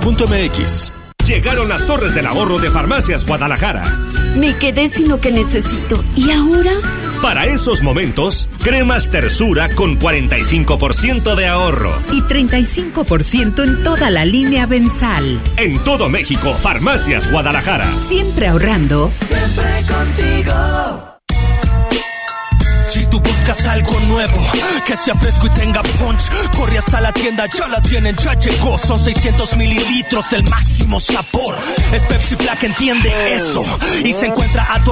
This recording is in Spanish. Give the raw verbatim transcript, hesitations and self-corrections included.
punto m x. Llegaron las torres del ahorro de Farmacias Guadalajara. Me quedé sin lo que necesito. ¿Y ahora? Para esos momentos, cremas Tersura con cuarenta y cinco por ciento de ahorro. Y treinta y cinco por ciento en toda la línea Bensal. En todo México, Farmacias Guadalajara. Siempre ahorrando. Siempre contigo. Si tú buscas algo nuevo, que sea fresco y tenga punch, corre hasta la tienda, ya la tienen, ya llegó. Son seiscientos mililitros, el máximo sabor. Es Pepsi Black, entiende eso. Y se encuentra a tu